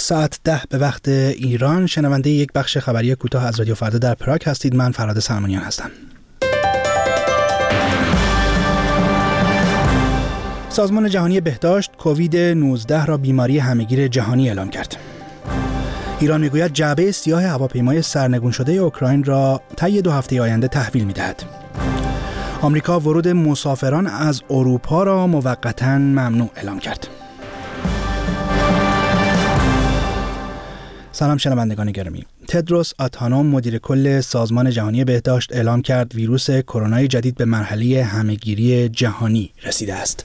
ساعت 10 به وقت ایران. شنونده یک بخش خبری کوتاه از رادیو فردا در پراگ هستید. من فرهاد سلمانیان هستم. سازمان جهانی بهداشت کووید 19 را بیماری همهگیر جهانی اعلام کرد. ایران میگوید جعبه سیاه هواپیمای سرنگون شده اوکراین را طی 2 هفته آینده تحویل می‌دهد. آمریکا ورود مسافران از اروپا را موقتاً ممنوع اعلام کرد. سلام شنوندگان گرامی. تدروس آدهانوم مدیر کل سازمان جهانی بهداشت اعلام کرد ویروس کرونا جدید به مرحله همهگیری جهانی رسیده است.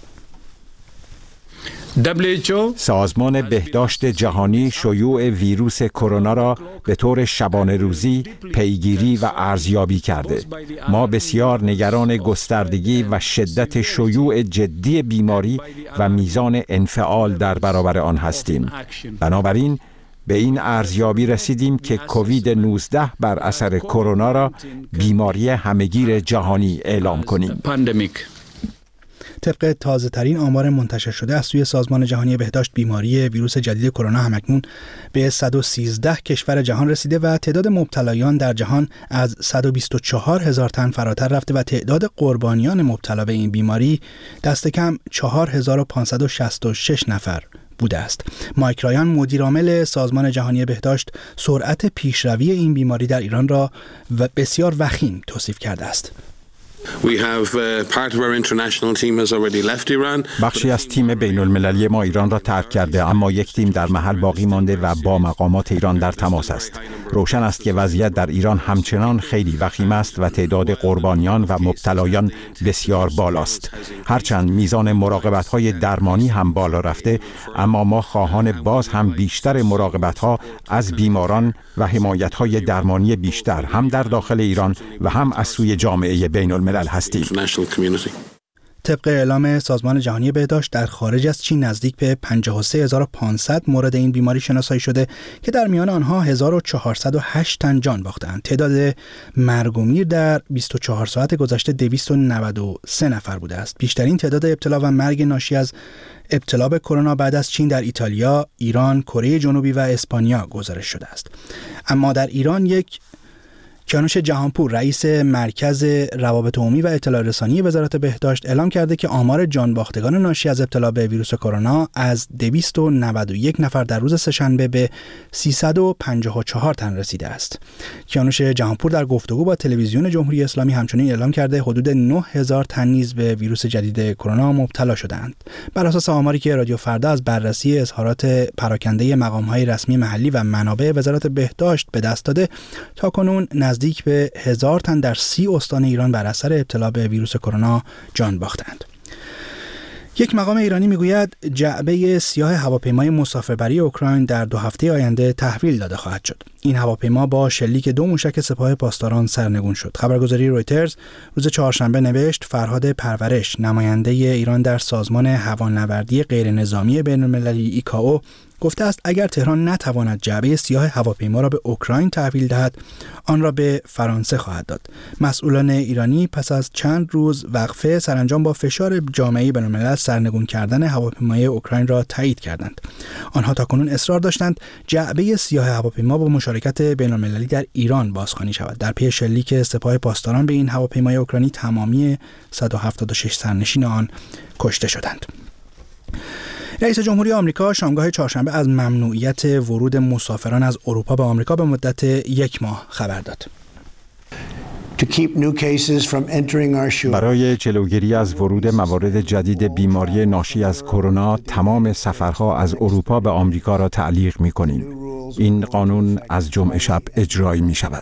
سازمان بهداشت جهانی شیوع ویروس کرونا را به طور شبانه روزی پیگیری و ارزیابی کرده. ما بسیار نگران گستردگی و شدت شیوع جدی بیماری و میزان انفعال در برابر آن هستیم. بنابراین به این ارزیابی رسیدیم که کووید 19 بر اثر کرونا را بیماری همهگیر جهانی اعلام کنیم. طبق تازه ترین آمار منتشر شده از سوی سازمان جهانی بهداشت بیماری ویروس جدید کرونا همکنون به 113 کشور جهان رسیده و تعداد مبتلایان در جهان از 124,000 تن فراتر رفته و تعداد قربانیان مبتلا به این بیماری دست کم 4,566 نفر بوده است. مایک رایان مدیر عامل سازمان جهانی بهداشت سرعت پیشروی این بیماری در ایران را بسیار وخیم توصیف کرده است. بخشی از تیم بین المللی ما ایران را ترک کرده، اما یک تیم در محل باقی مانده و با مقامات ایران در تماس است. روشن است که وضعیت در ایران همچنان خیلی وخیم است و تعداد قربانیان و مبتلایان بسیار بالاست. هرچند میزان مراقبت‌های درمانی هم بالا رفته، اما ما خواهان باز هم بیشتر مراقبت‌ها از بیماران و حمایت‌های درمانی بیشتر هم در داخل ایران و هم از سوی جامعه بین الملل هستیم. طبق اعلام سازمان جهانی بهداشت در خارج از چین نزدیک به 53,500 مورد این بیماری شناسایی شده که در میان آنها 1,408 تن جان باختند. تعداد مرگ و میر در 24 ساعت گذشته 293 نفر بوده است. بیشترین تعداد ابتلا و مرگ ناشی از ابتلا به کرونا بعد از چین در ایتالیا، ایران، کره جنوبی و اسپانیا گزارش شده است. اما در ایران کیانوش جهانپور رئیس مرکز روابط عمومی و اطلاع رسانی وزارت بهداشت اعلام کرده که آمار جانباختگان ناشی از ابتلا به ویروس کرونا از 291 نفر در روز سه‌شنبه به 354 تن رسیده است. کیانوش جهانپور در گفتگو با تلویزیون جمهوری اسلامی همچنین اعلام کرده حدود 9,000 تن نیز به ویروس جدید کرونا مبتلا شدند. بر اساس آماری که رادیو فردا از بررسی اظهارات پراکنده مقام‌های رسمی محلی و منابع وزارت بهداشت به دست داده، تاکنون نزدیک به 1000 تن در 30 استان ایران بر اثر ابتلا به ویروس کرونا جان باختند. یک مقام ایرانی میگوید جعبه سیاه هواپیمای مسافربری اوکراین در 2 هفته آینده تحویل داده خواهد شد. این هواپیما با شلیک 2 موشک سپاه پاسداران سرنگون شد. خبرگزاری رویترز روز چهارشنبه نوشت فرهاد پرورش، نماینده ایران در سازمان هوانوردی غیرنظامی بین‌المللی ایکائو، گفته است اگر تهران نتواند جعبه سیاه هواپیما را به اوکراین تحویل دهد، آن را به فرانسه خواهد داد. مسئولان ایرانی پس از چند روز وقفه سرانجام با فشار جامعه بین‌الملل سرنگون کردن هواپیمای اوکراین را تایید کردند. آنها تاکنون اصرار داشتند جعبه سیاه هواپیما با مشارکت بین‌المللی در ایران بازخوانی شود. در پی شلیک سپاه پاسداران به این هواپیمای اوکراینی تمامی 176 سرنشین آن کشته شدند. رئیس جمهوری آمریکا شامگاه چهارشنبه از ممنوعیت ورود مسافران از اروپا به آمریکا به مدت 1 ماه خبر داد. برای جلوگیری از ورود موارد جدید بیماری ناشی از کرونا، تمام سفرها از اروپا به آمریکا را تعلیق می‌کنیم. این قانون از جمعه شب اجرایی می‌شود.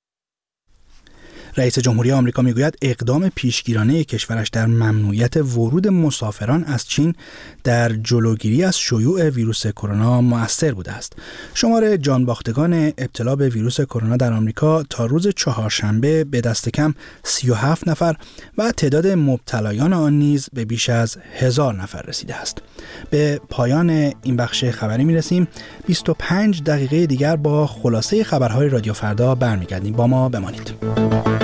رئیس جمهوری آمریکا میگوید اقدام پیشگیرانه کشورش در ممنوعیت ورود مسافران از چین در جلوگیری از شیوع ویروس کرونا مؤثر بوده است. شمار جانباختگان ابتلا به ویروس کرونا در آمریکا تا روز چهارشنبه به دست کم 37 نفر و تعداد مبتلایان آن نیز به بیش از 1000 نفر رسیده است. به پایان این بخش خبری میرسیم. 25 دقیقه دیگر با خلاصه خبرهای رادیو فردا برمیگردیم. با ما بمانید.